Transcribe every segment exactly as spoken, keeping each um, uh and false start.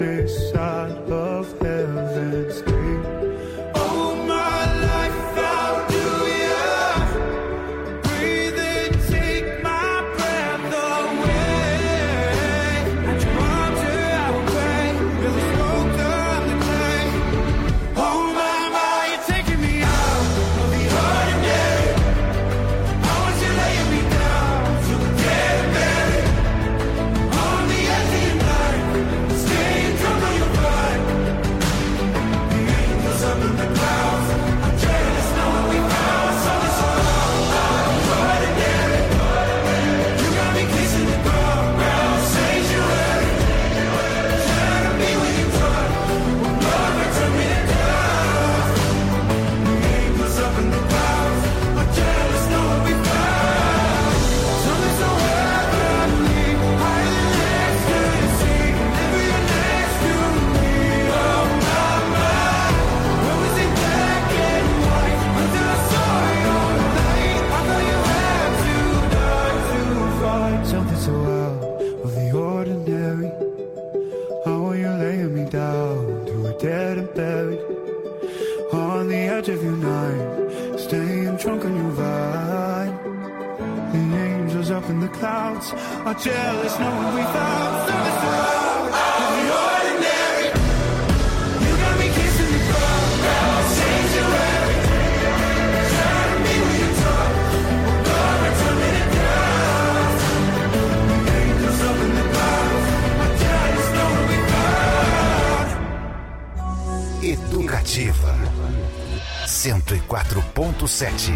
this side of heaven's gate. All my life I'll do ya, breathe and take my breath away. At your arms here I will pray, you're the smoke of the clay. Oh my, my, you're taking me out of the ordinary. I want you laying me down to the dead and buried. On the edge of your night, staying drunk on your vibe. The angels up in the clouds, I'm jealous knowing we found something so ordinary. You got me kissing the ground, sanctuary. Trying to be with you, Lord, Lord, return me to dust. The angels up in the clouds, I'm jealous knowing we found something so heavenly, higher than ecstasy. Never you're next to me, oh my, my. When was it black and white until I saw your light? I thought you had to die to find something so out of the ordinary. How are you laying me down to a dead and buried? On the edge of your night, staying drunk on your vine. The angels up in the clouds are jealous knowing we found something so out of the ordinary. You got me kissing the ground, sanctuary. Trying to be with you, talk, Lord, return me to dust. The angels up in the clouds are jealous knowing we found. Educativa cento e quatro ponto sete.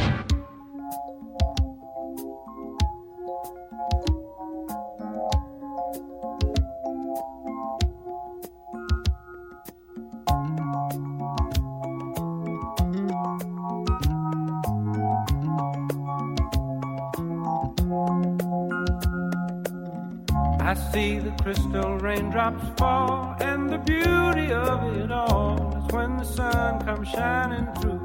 I see the crystal raindrops fall, and the beauty of it all is when the sun comes shining through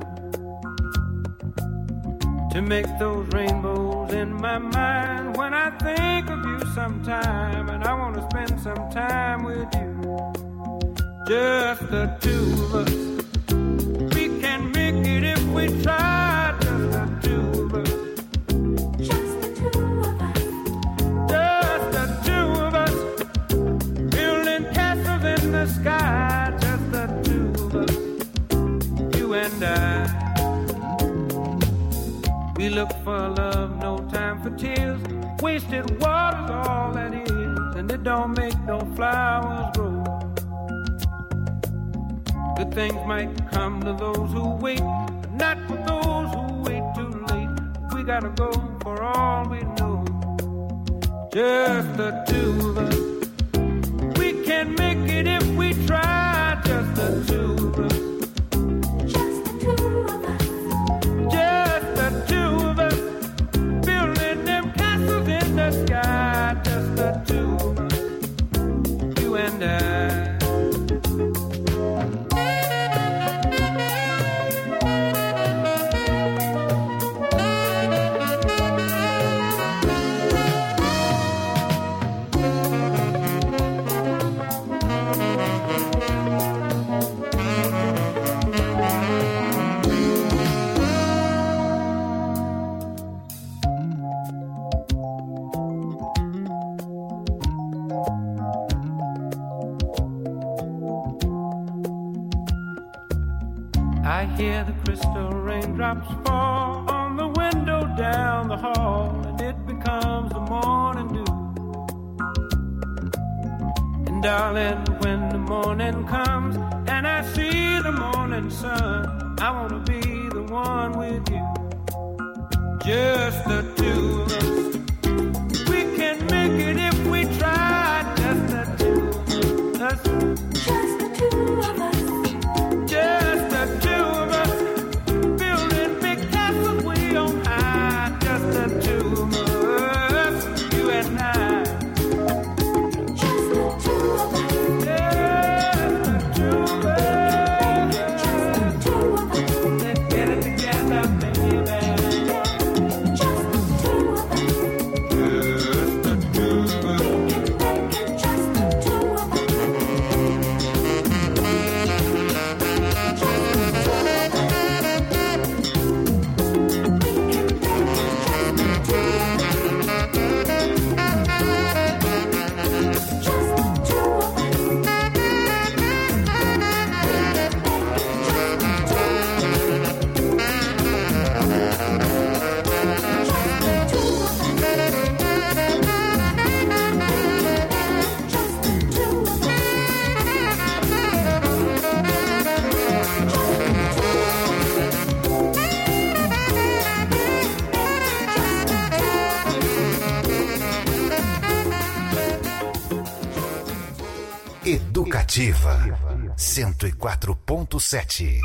to make those rainbows in my mind. When I think of you sometime, and I want to spend some time with you, just the two of us. We can make it if we try, just the two of us. Just the two of us. Just the two of us, building castles in the sky. Just the two of us, you and I. We look for love, no time for tears. Wasted water's all that is, and it don't make no flowers grow. Good things might come to those who wait, but not for those who wait too late. We gotta go for all we know. Just the two of us. We can make it if we try. Just the two of us. Just the two of us. Just the two of us. Building them castles in the sky. Just the two of us. You and I. I hear the crystal raindrops fall on the window down the hall, and it becomes the morning dew. And darling, when the morning comes and I see the morning sun, I want to be the one with you. Just the two of us. We can make it if we try. Just the two of us. Just the two of us. Just the two of us, building big castles way on high. Just the two of us, you and I. Just the two of us. Just the two of us. Just the two of us. Let's get it together, baby. Just the two of us. Educativa cento e quatro ponto sete.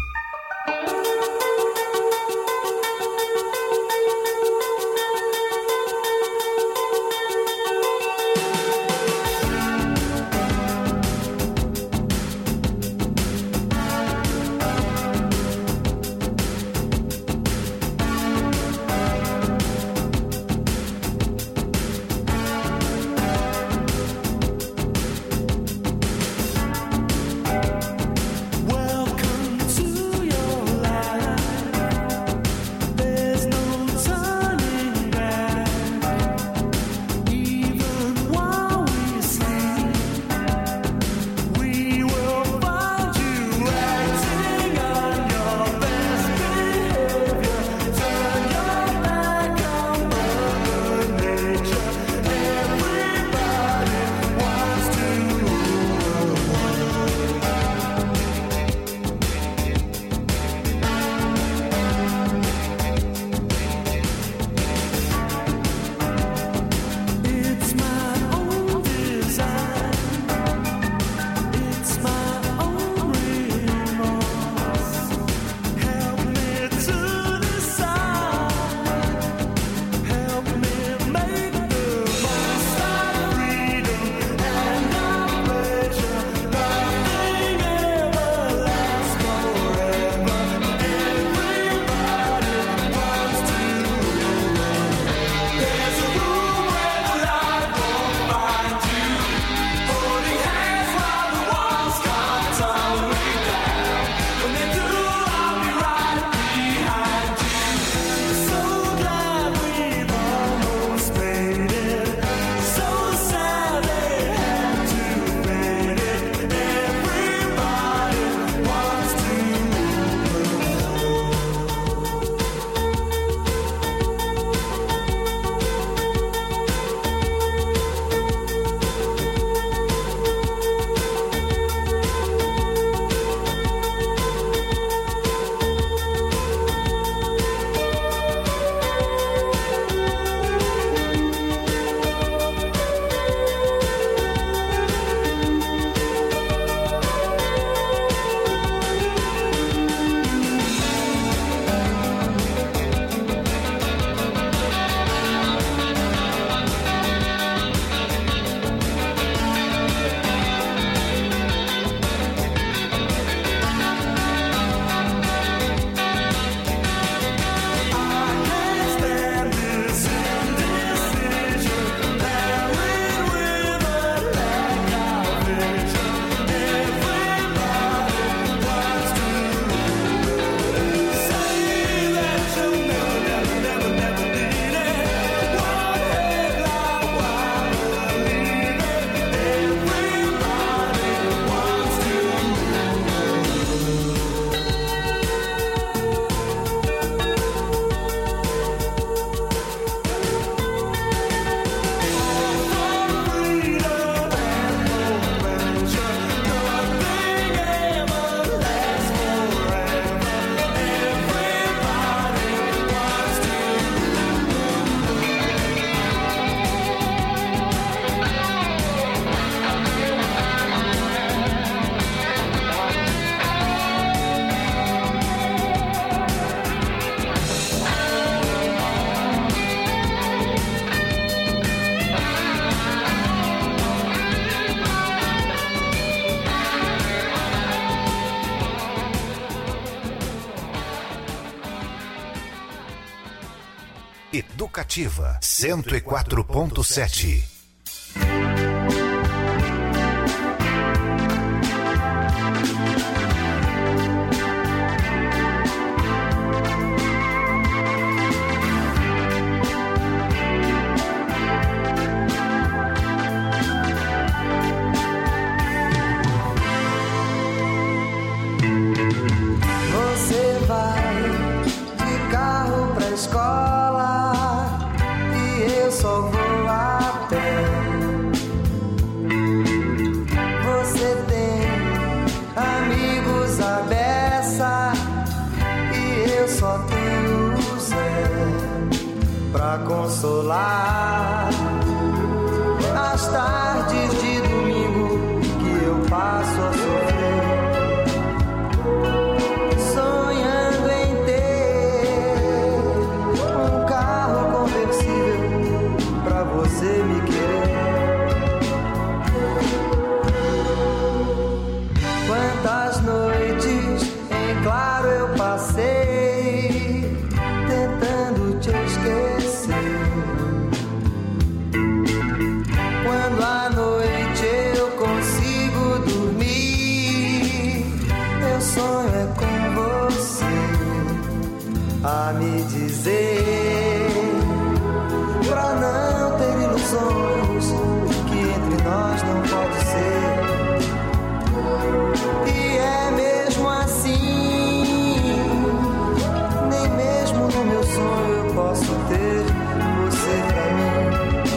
Educativa cento e quatro ponto sete. Consolar as tardes de domingo que eu passo a me dizer pra não ter ilusões que entre nós não pode ser. E é mesmo assim, nem mesmo no meu sonho eu posso ter você pra mim.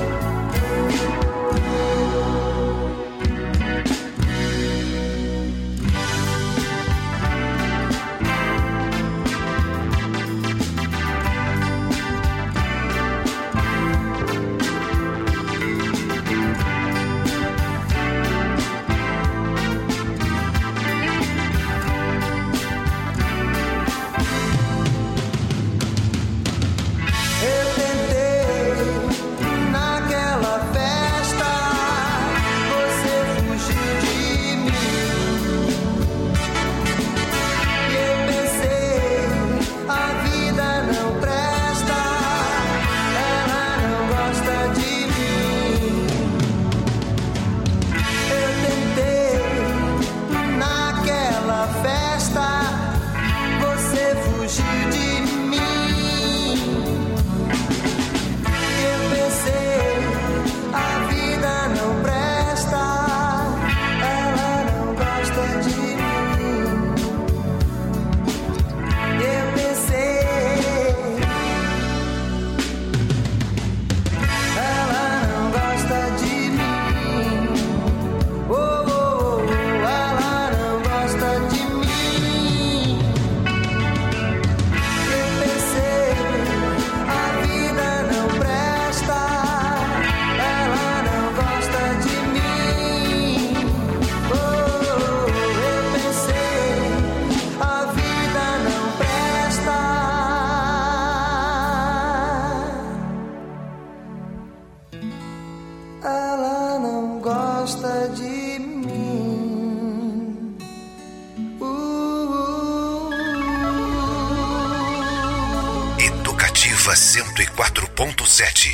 cento e quatro ponto sete.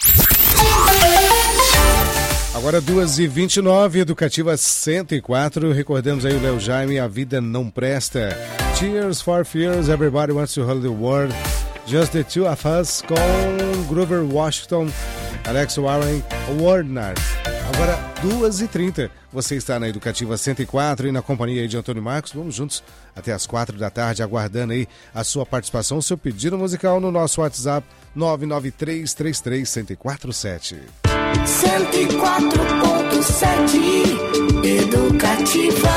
Agora duas e vinte e nove, Educativa cento e quatro. Recordamos aí o Léo Jaime, A Vida Não Presta. Tears for Fears, Everybody Wants to Hold the World. Just the Two of Us com Grover Washington, Alex Warren, Wardner. Agora duas e trinta. Você está na Educativa cento e quatro e na companhia aí de Antônio Marcos. Vamos juntos até as quatro da tarde, aguardando aí a sua participação, o seu pedido musical no nosso WhatsApp nove nove três três três um zero quatro sete. cento e quatro ponto sete Educativa.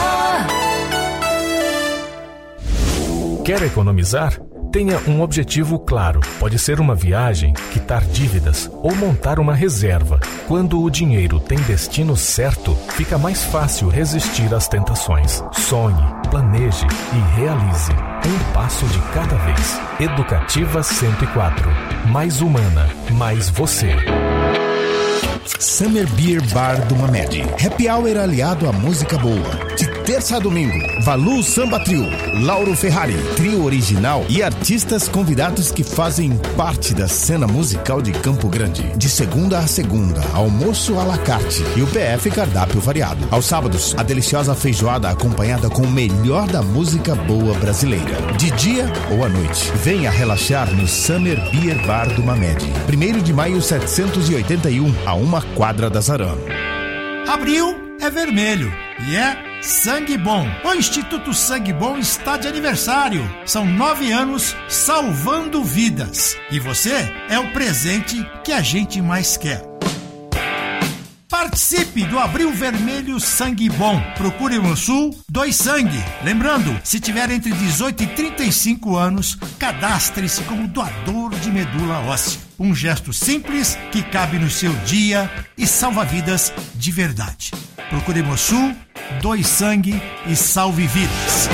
Quer economizar? Tenha um objetivo claro. Pode ser uma viagem, quitar dívidas ou montar uma reserva. Quando o dinheiro tem destino certo, fica mais fácil resistir às tentações. Sonhe, planeje e realize. Um passo de cada vez. Educativa cento e quatro. Mais humana, mais você. Summer Beer Bar do Mamed. Happy Hour aliado à música boa. De terça a domingo, Valu Samba Trio, Lauro Ferrari, trio original e artistas convidados que fazem parte da cena musical de Campo Grande. De segunda a segunda, almoço à la carte e o P F cardápio variado. Aos sábados, a deliciosa feijoada acompanhada com o melhor da música boa brasileira. De dia ou à noite, venha relaxar no Summer Beer Bar do Mamed. primeiro de maio setecentos e oitenta e um, a uma quadra da Zaran. Abril é vermelho e é Sangue Bom. O Instituto Sangue Bom está de aniversário. São nove anos salvando vidas. E você é o presente que a gente mais quer. Participe do Abril Vermelho Sangue Bom. Procure no Sul Dois Sangue. Lembrando, se tiver entre dezoito e trinta e cinco anos, cadastre-se como doador de medula óssea. Um gesto simples que cabe no seu dia e salva vidas de verdade. Procure no Sul Dois Sangue e salve vidas.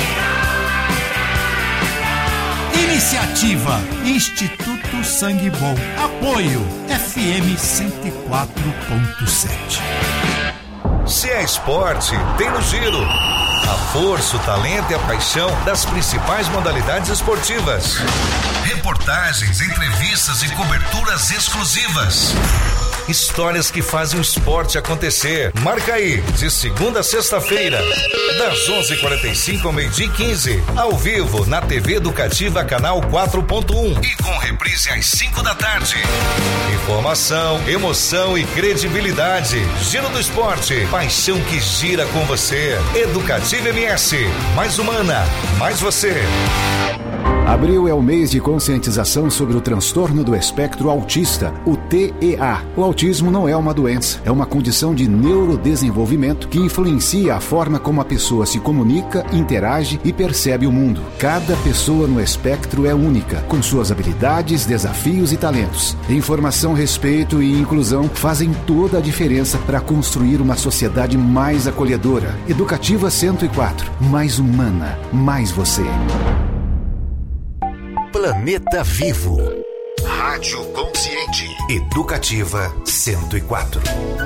Iniciativa Instituto Sangue Bom. Apoio F M cento e quatro ponto sete. Se é esporte, tem no Giro. A força, o talento e a paixão das principais modalidades esportivas. Reportagens, entrevistas e coberturas exclusivas. Histórias que fazem o esporte acontecer. Marca aí, de segunda a sexta-feira, das onze e quarenta e cinco ao meio-dia e quinze, ao vivo na T V Educativa Canal quatro ponto um e com reprise às cinco da tarde. Informação, emoção e credibilidade. Giro do esporte, paixão que gira com você. Educativa M S, mais humana, mais você. Abril é o mês de conscientização sobre o transtorno do espectro autista, o T E A. O autismo não é uma doença, é uma condição de neurodesenvolvimento que influencia a forma como a pessoa se comunica, interage e percebe o mundo. Cada pessoa no espectro é única, com suas habilidades, desafios e talentos. Informação, respeito e inclusão fazem toda a diferença para construir uma sociedade mais acolhedora. Educativa cento e quatro, mais humana, mais você. Planeta Vivo. Rádio Consciente. Educativa cento e quatro.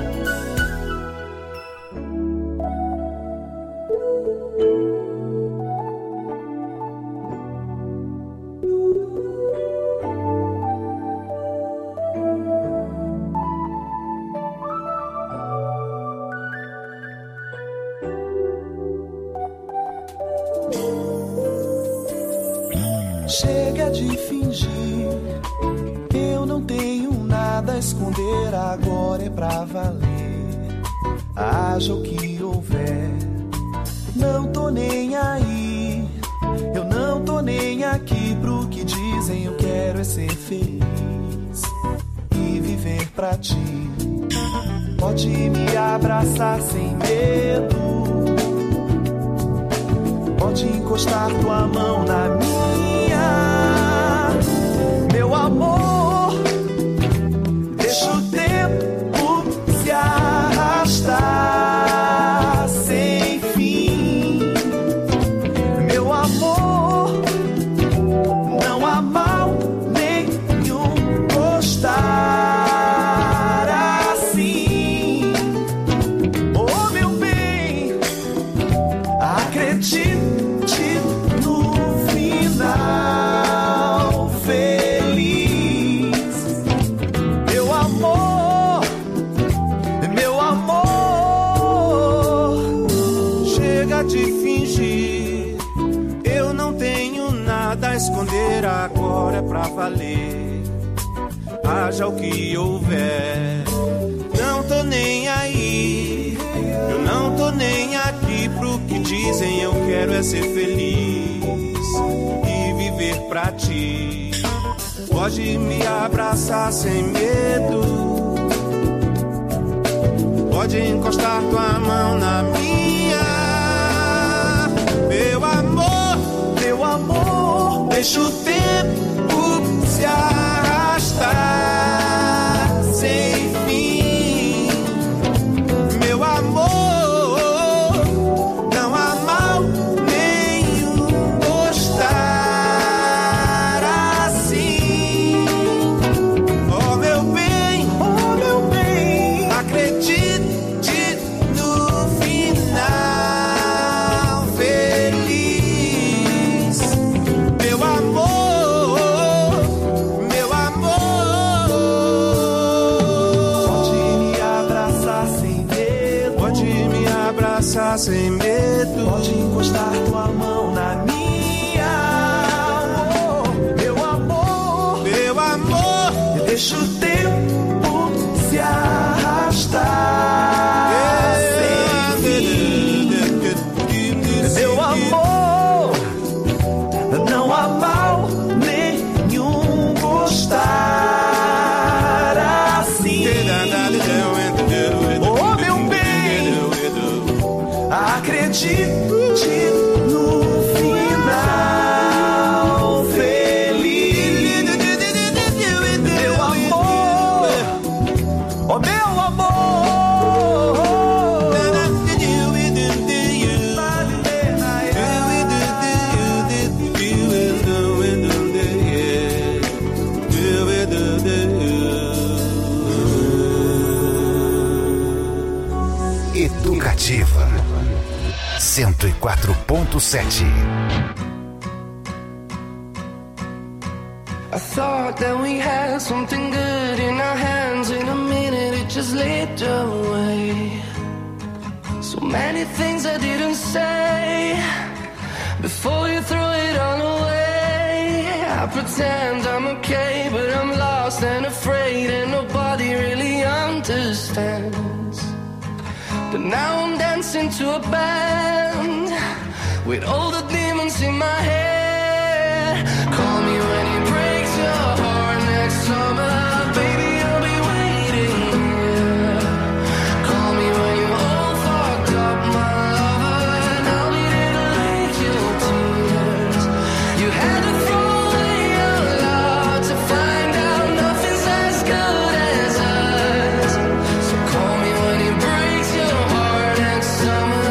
Chega de fingir, eu não tenho nada a esconder, agora é pra valer. Haja o que houver, não tô nem aí, eu não tô nem aqui pro que dizem, eu quero é ser feliz e viver pra ti. Pode me abraçar sem medo, pode encostar tua mão na minha. Meu amor, deixa o tempo se arrastar sem fim. Meu amor, não há mal nenhum gostar assim. Oh, meu bem, acredite no final feliz. Meu amor, meu amor, chega de fingir, eu não tenho nada a esconder, agora é pra valer. Haja o que houver, não tô nem aí, eu não tô nem aqui pro que dizem, eu quero é ser feliz e viver pra ti. Pode me abraçar sem medo, pode encostar tua mão na minha. Meu amor, meu amor, deixa o tempo se arrastar sem fim. Meu amor, não há mal nenhum gostar assim. Oh, meu bem, oh, meu bem, acredite no final feliz. Meu amor, meu amor, pode me abraçar sem medo, pode me abraçar sem medo, pode encostar tua mão na minha. Oh, meu amor, meu amor, deixa o tempo se arrastar sem fim. Meu amor, não há mal nenhum gostar assim. Oh, meu bem, acredite no final feliz. Meu amor, oh, meu amor. Educativa cento e quatro ponto sete. I thought that we had something good in our hands. In a minute just slipped away. So many things I didn't say before you threw it all away. I pretend I'm okay, but I'm lost and afraid, and nobody really understands. But now I'm dancing to a band with all the demons in my head. Call me when it breaks your heart next summer, baby, I'll be waiting here. Call me when you're all fucked up, my lover, and I'll be there to lick your tears. You had to throw away your love to find out nothing's as good as us. So call me when it breaks your heart next summer.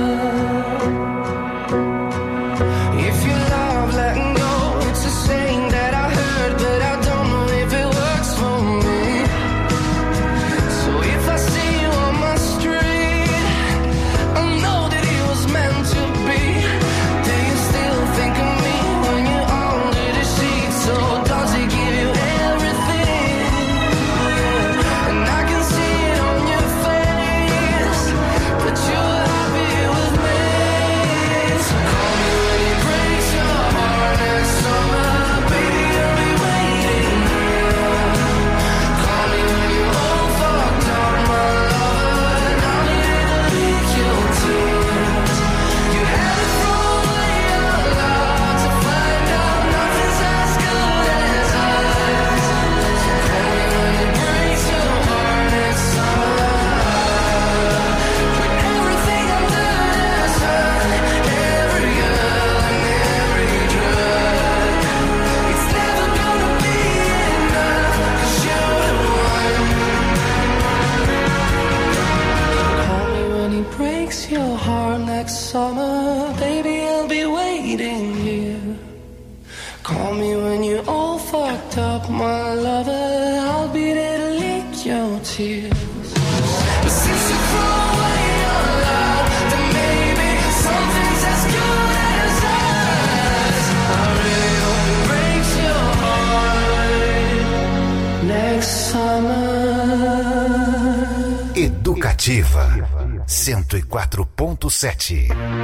If you love letting go, it's a saying that I heard, but I don't know if it works for me. So if I see you on my street, I know that it was meant to be. Do you still think of me when you're under the sheets? So does it give you everything? And I can see it on your face that you're happy with me. So call me when it breaks your heart next summer, baby, I'll be waiting here. Call me when you're all fucked up, my lover, and I'll be there to lick your tears. You had to throw away your love to find out nothing's as good as us. So call me when it breaks your heart next summer. When everything I've done has hurt every girl and every drug, it's never gonna be enough, 'cause you're the one. Call me when he breaks your heart next summer, baby, I'll be waiting here. Call me when you're all fucked up, my lover, I'll be there to lick your tears. But since you throw away your love, then maybe something's as good as us. I really hope it breaks your heart next summer. Educativa cento e quatro ponto sete.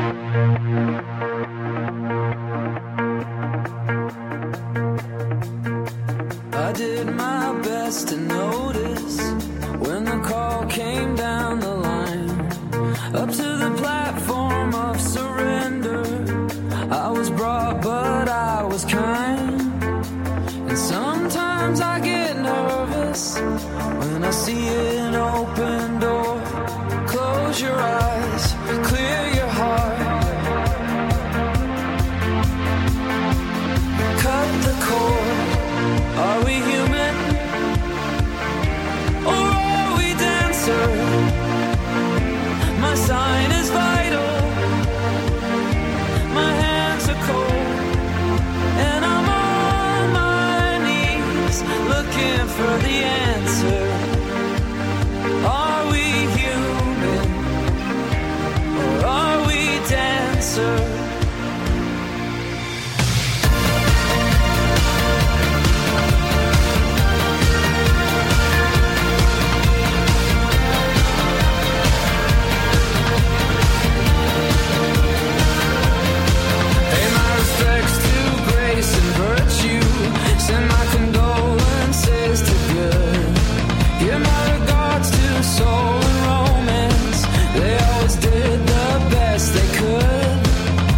I did my best to notice when the call came down the line, up to the platform of surrender. I was brought, but I was kind. And sometimes I get nervous when I see an open door. Close your eyes, clear your heart, cut the cord. Are we human, or are we dancer? My sign is vital, my hands are cold, and I'm on my knees looking for the answer. Are we human, or are we dancer? Pay my respects to grace and virtue. Send my condolences to good. Give my regards to soul and romance. They always did the best they could.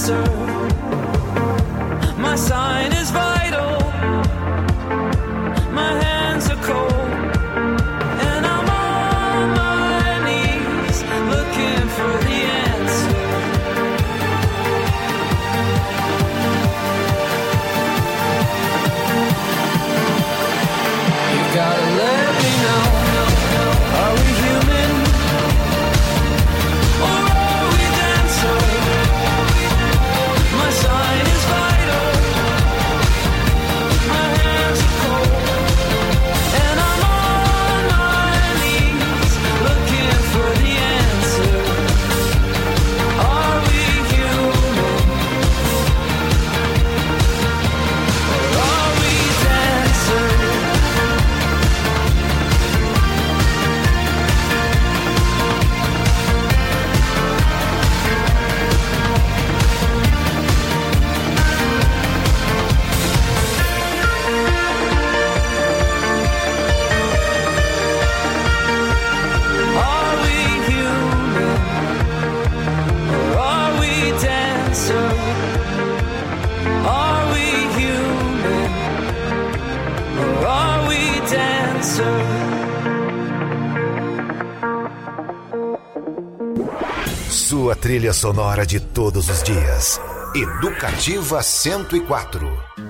dancer. My sign is vital. My hands are cold. And I'm on my knees looking for the answer. You gotta let me know. Are we human? Or are we dancer? My sign is vital. My hands are cold. And I'm on my knees looking for the answer. Are we human? Or are we dancer? Are we human? Or are we dancer? Are we human? Or are we dancer? Sua trilha sonora de todos os dias. Educativa cento e quatro.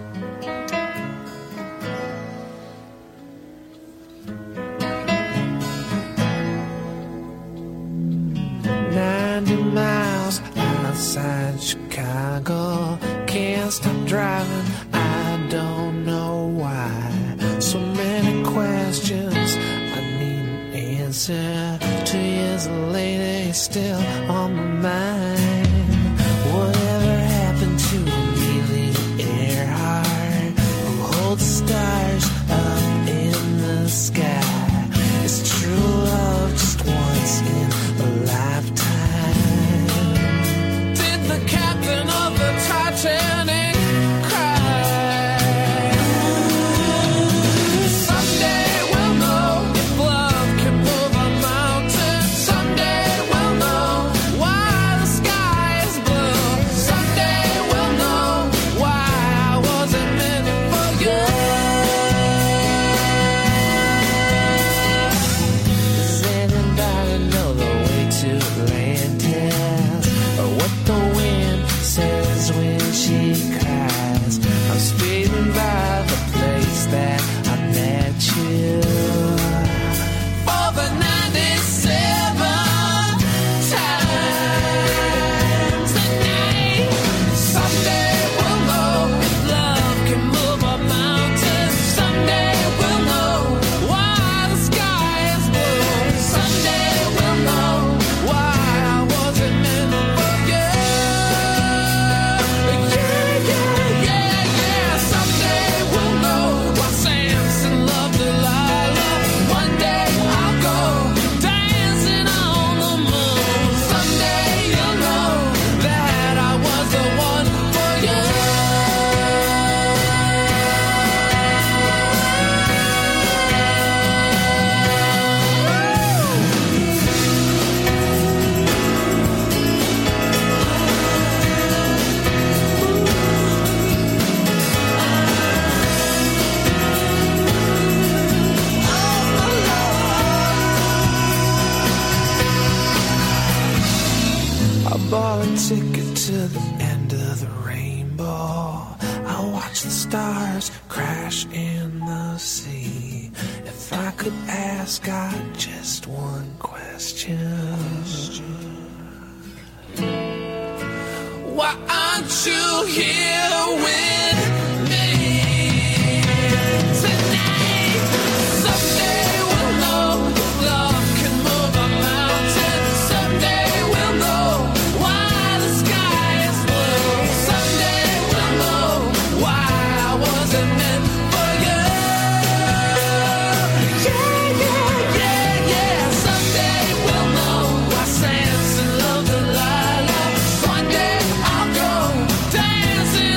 ninety miles outside Chicago. Can't stop driving, I don't know why. So many questions, I need an answer. Two years later, it's still on my mind. Whatever happened to Amelia Earhart, who holds stars up in the sky? It's true love just once in a lifetime. Did the captain of the Titanic cry? Someday we'll know if love can move a mountain. Someday we'll know why the sky is blue. Someday we'll know why I wasn't meant for you. Does anybody know the way to Atlantis? Or what the wind says when she cries? I'm speeding by the place that I met you. For the ninety-seven times a night. Someday we'll know if love can move a mountain. Someday we'll know why the sky is blue. Someday we'll know why I wasn't meant for you. Yeah, yeah, yeah, yeah. Someday we'll know why Samson loved Delilah. One day I'll go dancing on the moon. Someday you'll know that I was the one for you. I bought a ticket to the end of the rainbow. I watch the stars crash in the sea. If I could ask God just one question, why aren't you here with me tonight? Someday we'll know if love can move a mountain. Someday we'll know why the sky is blue. Someday we'll know why I wasn't meant for you. Yeah, yeah, yeah, yeah. Someday we'll know why Samson loved Delilah. One day I'll go dancing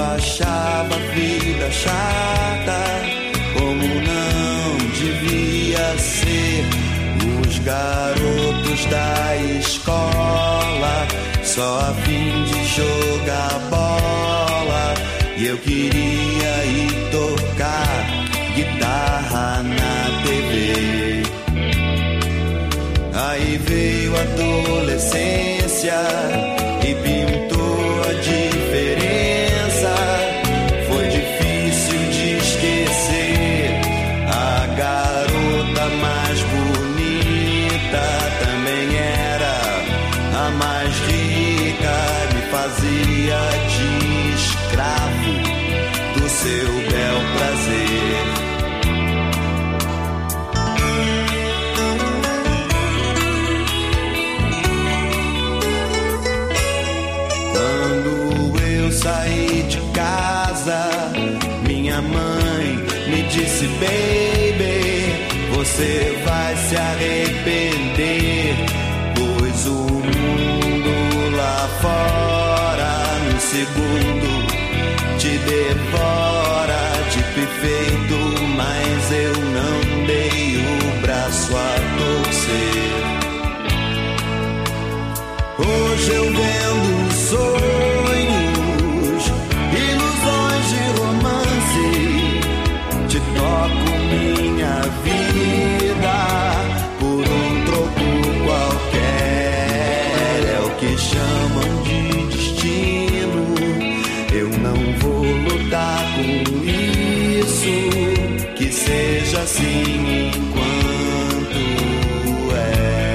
achava a vida chata, como não devia ser. Os garotos da escola só a fim de jogar bola, e eu queria ir tocar guitarra na T V. Aí veio a adolescência e pintou a diferença. Foi difícil de esquecer a garota mais bonita. Também era a mais rica, me fazia de escravo do seu bel prazer. Saí de casa, minha mãe me disse: baby, você vai se arrepender, pois o mundo lá fora num segundo te devora. Dito e feito, mas eu não dei o braço a torcer. Hoje eu vendo sonhos, ilusões de romance, te toco minha vida por um troco qualquer. É o que chamam de destino, eu não vou lutar com isso, que seja assim enquanto é.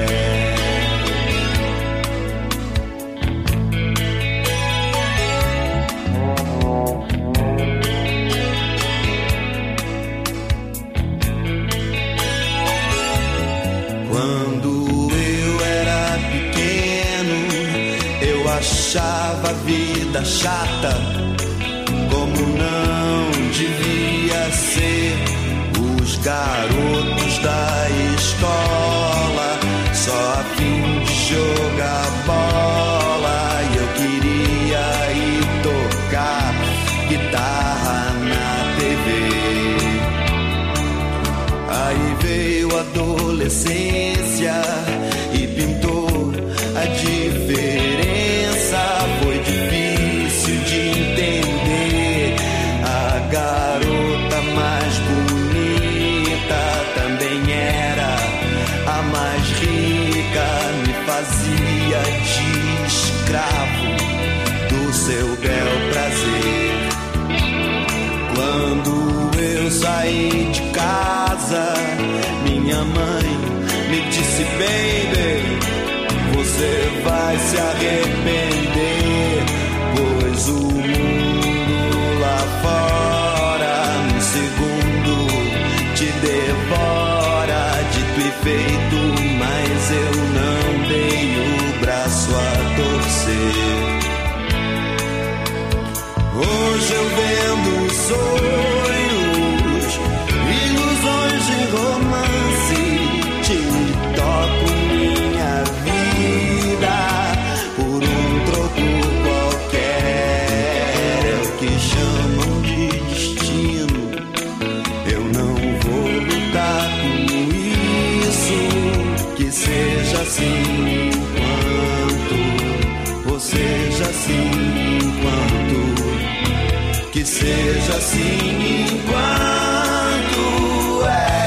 Achava a vida chata, como não devia ser. Os garotos da escola só a fim de jogar bola, e eu queria ir tocar guitarra na T V. Aí veio a adolescência e pintou a diferença. Foi difícil de entender a garota mais bonita. Também era a mais rica, me fazia de escravo do seu bel prazer. Quando eu saí de casa, minha mãe me disse: baby, você vai se arrepender, pois o mundo lá fora num segundo te devora. Dito e feito, mas eu não dei o braço a torcer. Hoje eu vendo sonhos, ilusões de romance, te toco minha vida por um troco qualquer. É o que chamam de destino, eu não vou lutar com isso, que seja assim enquanto, ou seja assim enquanto, que seja assim enquanto é.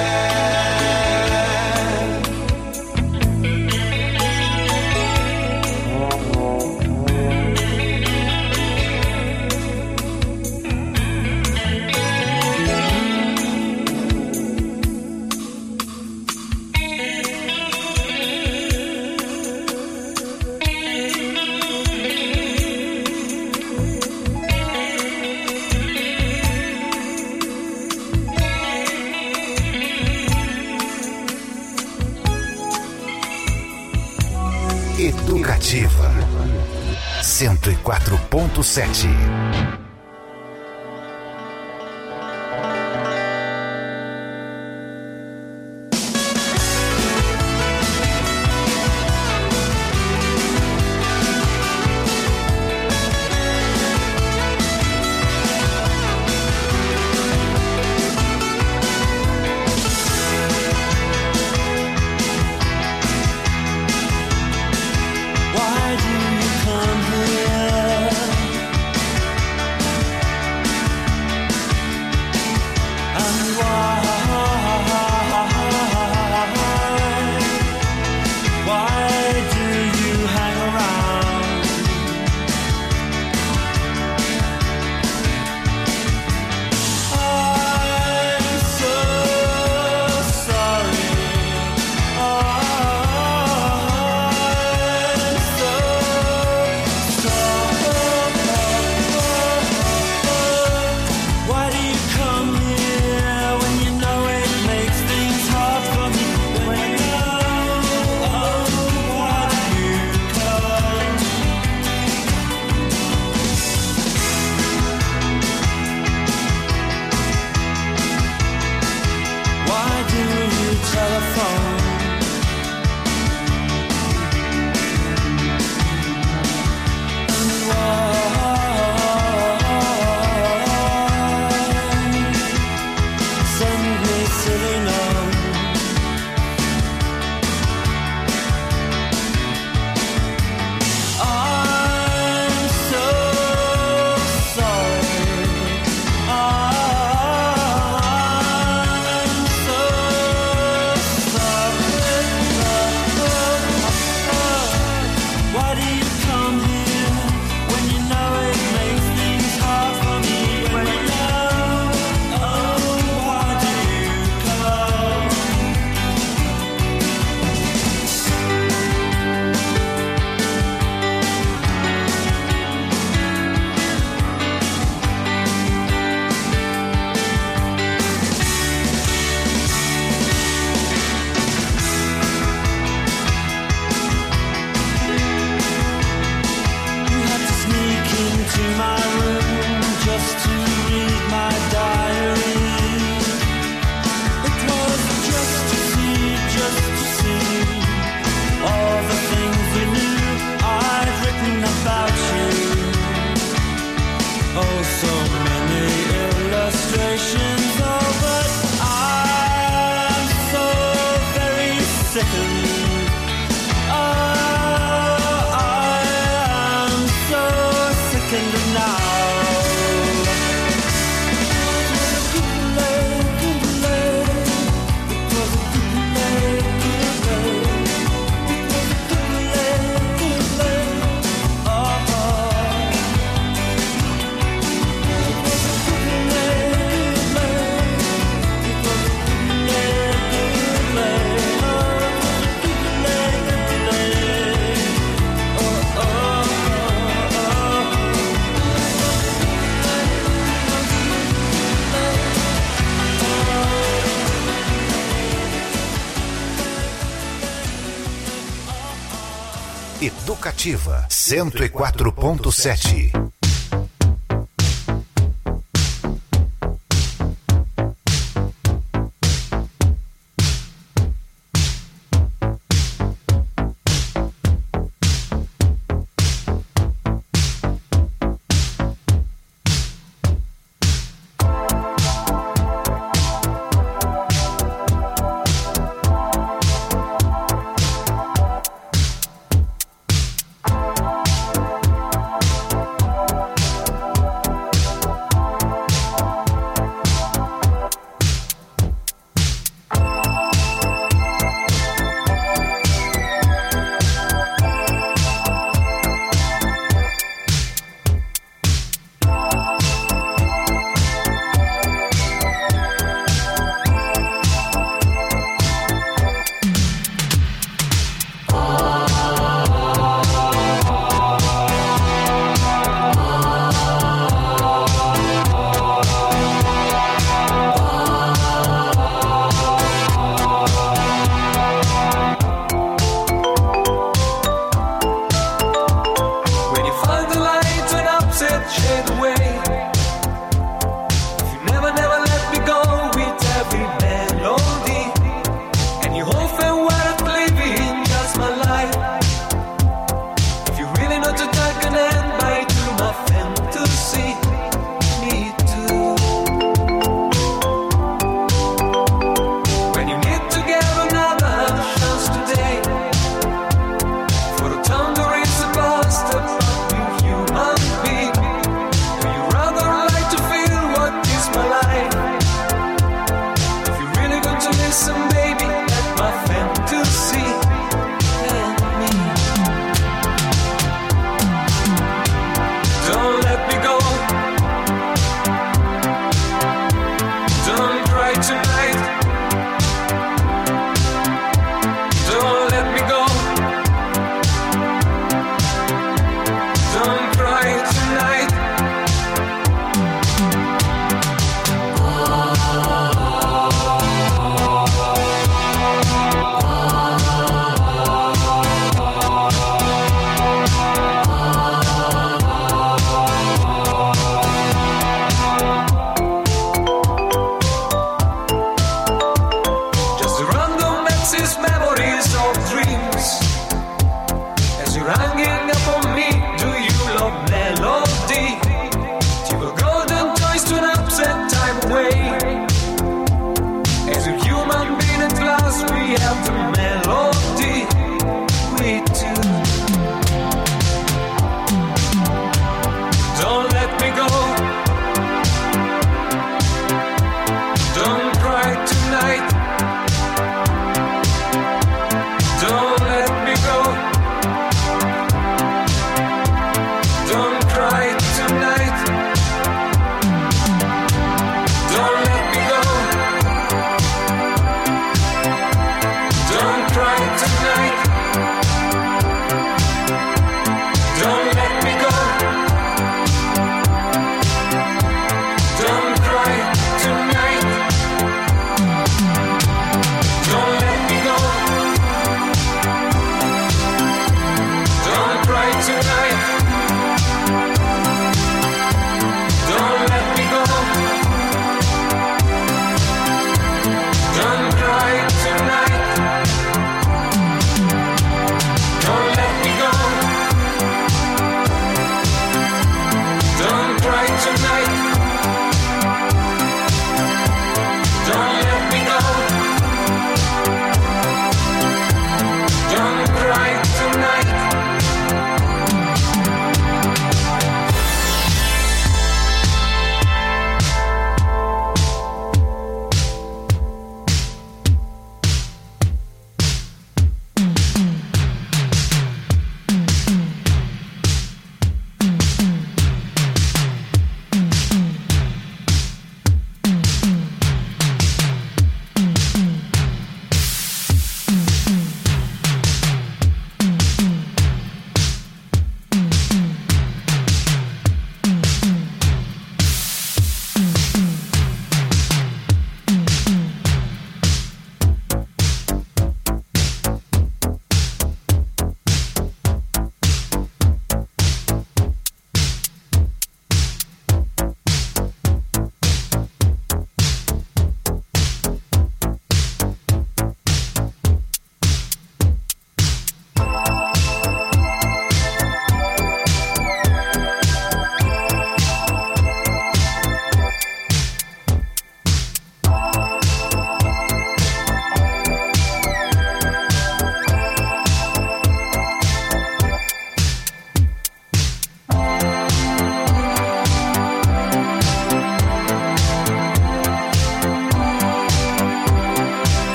Educativa cento e quatro ponto sete. Oh, so many illustrations. Oh, but I'm so very sickened. Oh, I am so sickened now. Educativa cento e quatro ponto sete.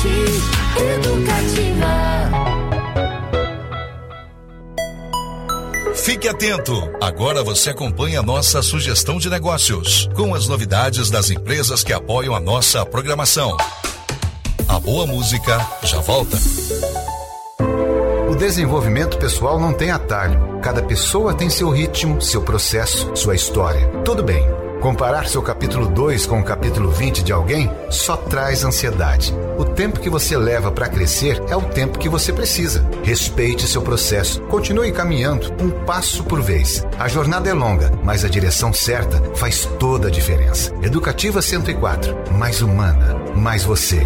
Educativa. Fique atento! Agora você acompanha a nossa sugestão de negócios, com as novidades das empresas que apoiam a nossa programação. A boa música já volta. O desenvolvimento pessoal não tem atalho. Cada pessoa tem seu ritmo, seu processo, sua história. Tudo bem. Comparar seu capítulo dois com o capítulo vinte de alguém só traz ansiedade. O tempo que você leva para crescer é o tempo que você precisa. Respeite seu processo. Continue caminhando, um passo por vez. A jornada é longa, mas a direção certa faz toda a diferença. Educativa cento e quatro. Mais humana, mais você.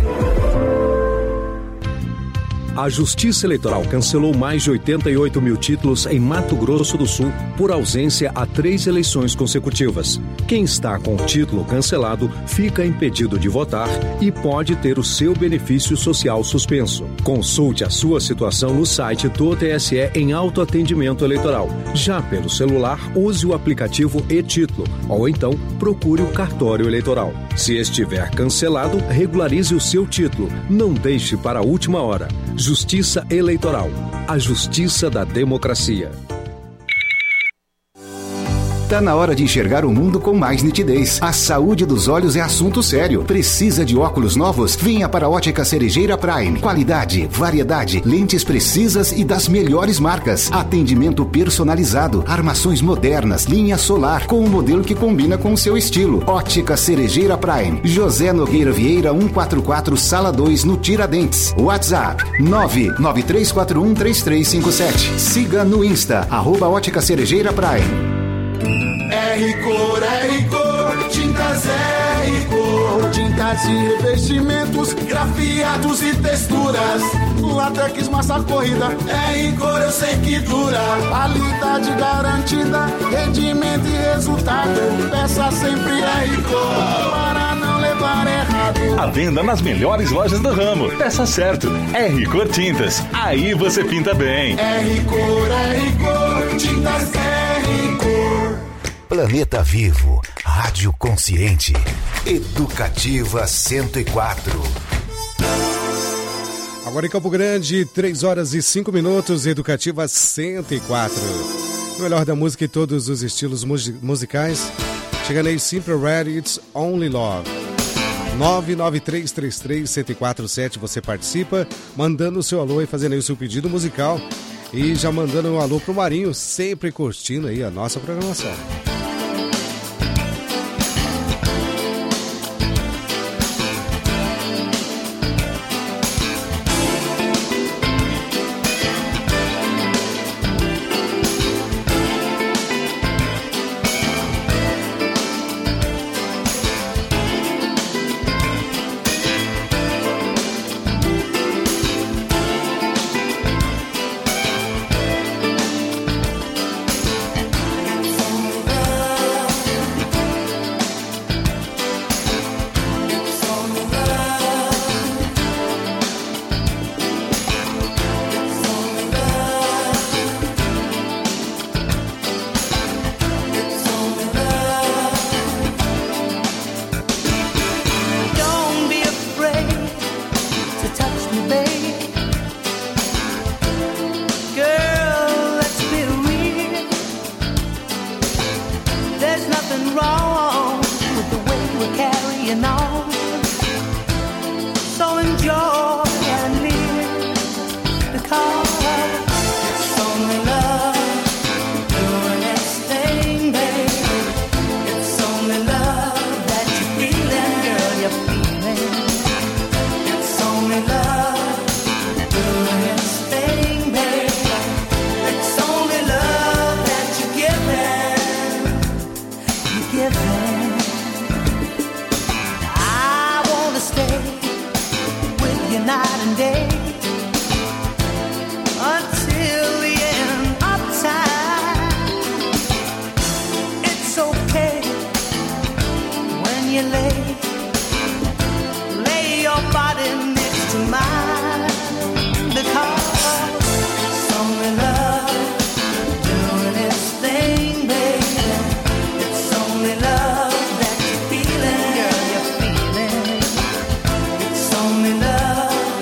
A Justiça Eleitoral cancelou mais de oitenta e oito mil títulos em Mato Grosso do Sul por ausência a três eleições consecutivas. Quem está com o título cancelado fica impedido de votar e pode ter o seu benefício social suspenso. Consulte a sua situação no site do T S E em autoatendimento eleitoral. Já pelo celular, use o aplicativo e-Título ou então procure o cartório eleitoral. Se estiver cancelado, regularize o seu título. Não deixe para a última hora. Justiça Eleitoral, a justiça da democracia. Tá na hora de enxergar o mundo com mais nitidez. A saúde dos olhos é assunto sério. Precisa de óculos novos? Venha para a Ótica Cerejeira Prime. Qualidade, variedade, lentes precisas e das melhores marcas. Atendimento personalizado, armações modernas, linha solar, com um modelo que combina com o seu estilo. Ótica Cerejeira Prime. José Nogueira Vieira, cento e quarenta e quatro, Sala dois, no Tiradentes. WhatsApp nove nove três quatro um três três cinco sete. Siga no Insta, arroba Ótica Cerejeira Prime. R-Cor, R-Cor, tintas R-Cor, tintas e revestimentos, grafiados e texturas, látex, massa corrida, R-Cor eu sei que dura, qualidade garantida, rendimento e resultado, peça sempre R-Cor, para não levar errado. A venda nas melhores lojas do ramo, peça certo, R-Cor Tintas, aí você pinta bem. R-Cor, R-Cor, tintas R-Cor. Planeta Vivo, Rádio Consciente, Educativa cento e quatro. Agora em Campo Grande, três horas e cinco minutos, Educativa cento e quatro. O melhor da música e todos os estilos musicais. Chegando aí, Simple Red, It's Only Love. nove nove três três três, um zero quatro sete, você participa, mandando o seu alô e fazendo aí o seu pedido musical. E já mandando um alô pro Marinho, sempre curtindo aí a nossa programação. Only love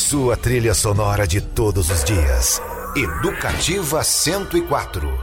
Sua trilha sonora de todos os dias. Educativa cento e quatro.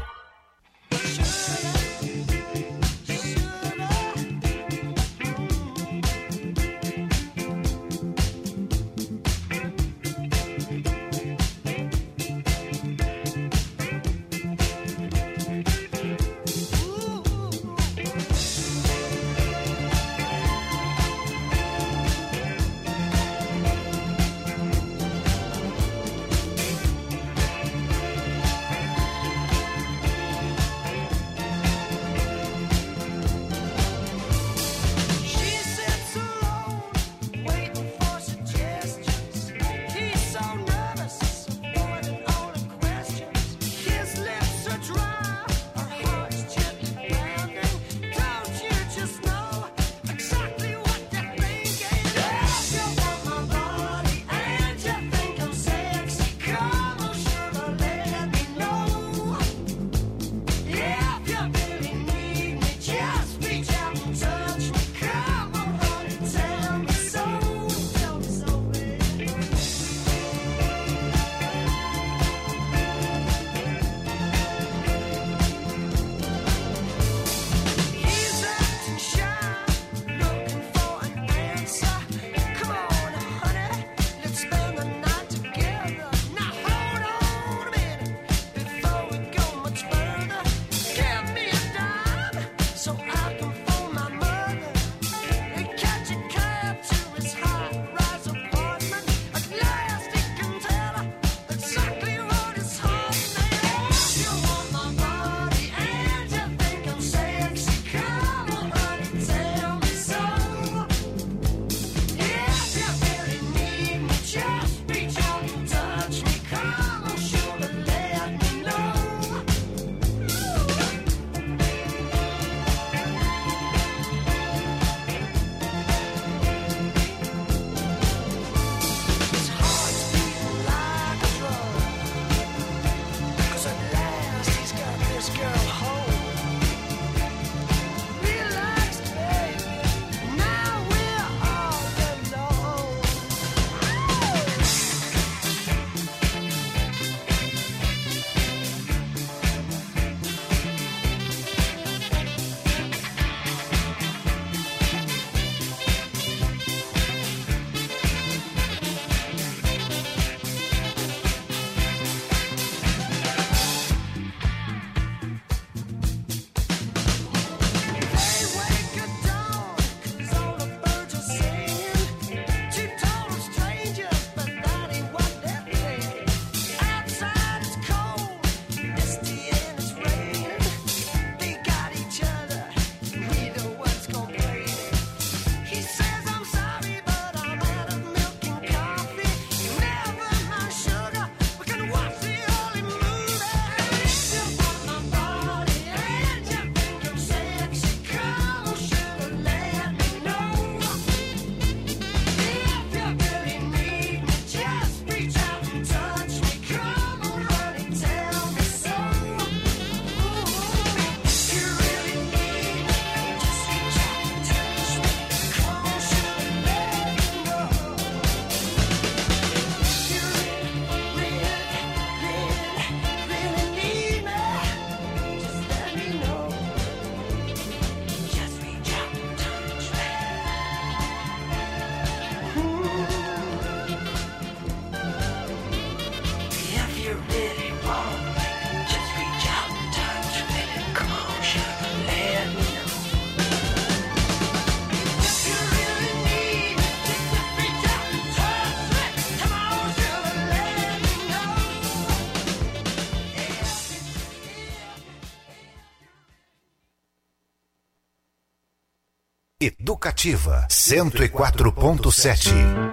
Educativa cento e quatro ponto sete.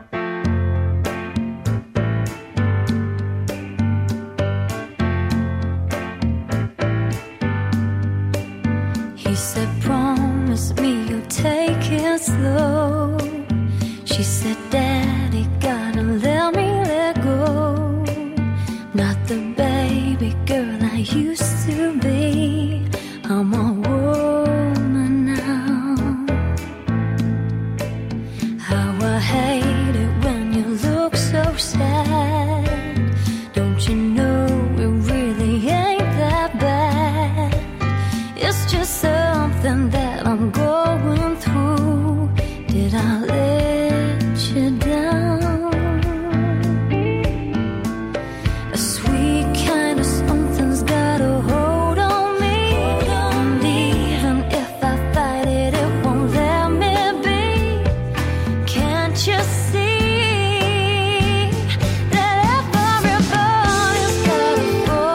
He said, promise me you'll take it slow. She said, Daddy, gotta let me let go. Not the baby girl I used to be. I'm all